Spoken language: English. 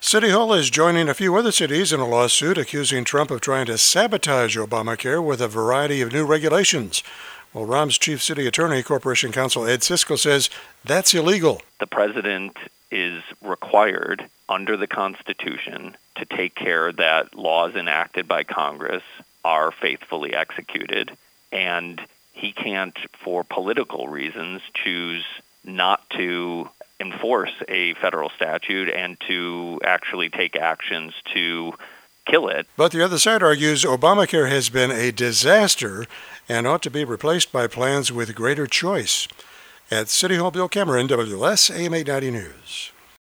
City Hall is joining a few other cities in a lawsuit accusing Trump of trying to sabotage Obamacare with a variety of new regulations. Well, Rahm's chief city attorney, Corporation Counsel Ed Siskel, says that's illegal. The president is required under the Constitution to take care that laws enacted by Congress are faithfully executed, and he can't, for political reasons, choose not to enforce a federal statute and to actually take actions to kill it. But the other side argues Obamacare has been a disaster and ought to be replaced by plans with greater choice. At City Hall, Bill Cameron, WLS AM 890 News.